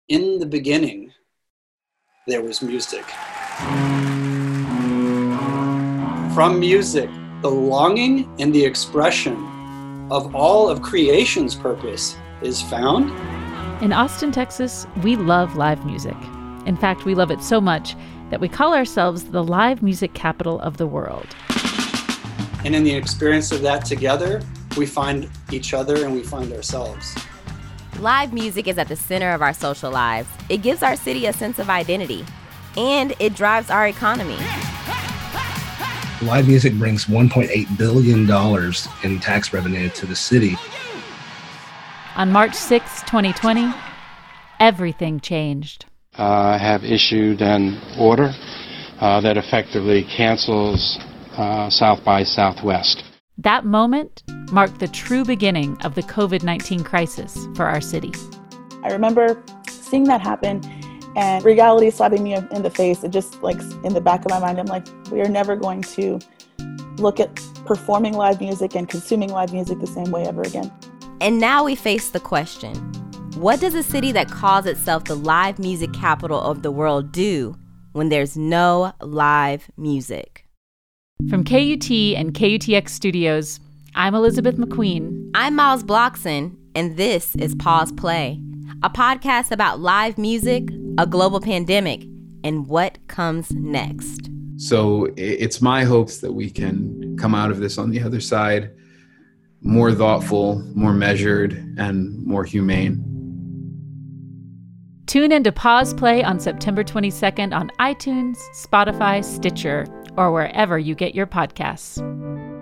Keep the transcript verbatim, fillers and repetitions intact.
In the beginning, there was music. From music, the longing and the expression of all of creation's purpose is found. In Austin, Texas, we love live music. In fact, we love it so much that we call ourselves the live music capital of the world. And in the experience of that together, we find each other and we find ourselves. Live music is at the center of our social lives. It gives our city a sense of identity, and it drives our economy. Live music brings one point eight billion dollars in tax revenue to the city. On March sixth, twenty twenty, everything changed. Uh, I have issued an order uh, that effectively cancels uh, South by Southwest. That moment marked the true beginning of the covid nineteen crisis for our city. I remember seeing that happen and reality slapping me in the face. It just like in the back of my mind, I'm like, we are never going to look at performing live music and consuming live music the same way ever again. And now we face the question, what does a city that calls itself the live music capital of the world do when there's no live music? From K U T and K U T X Studios, I'm Elizabeth McQueen. I'm Miles Blockson, and this is Pause Play, a podcast about live music, a global pandemic, and what comes next. So it's my hopes that we can come out of this on the other side more thoughtful, more measured, and more humane. Tune in to Pause Play on September twenty-second on iTunes, Spotify, Stitcher, or wherever you get your podcasts.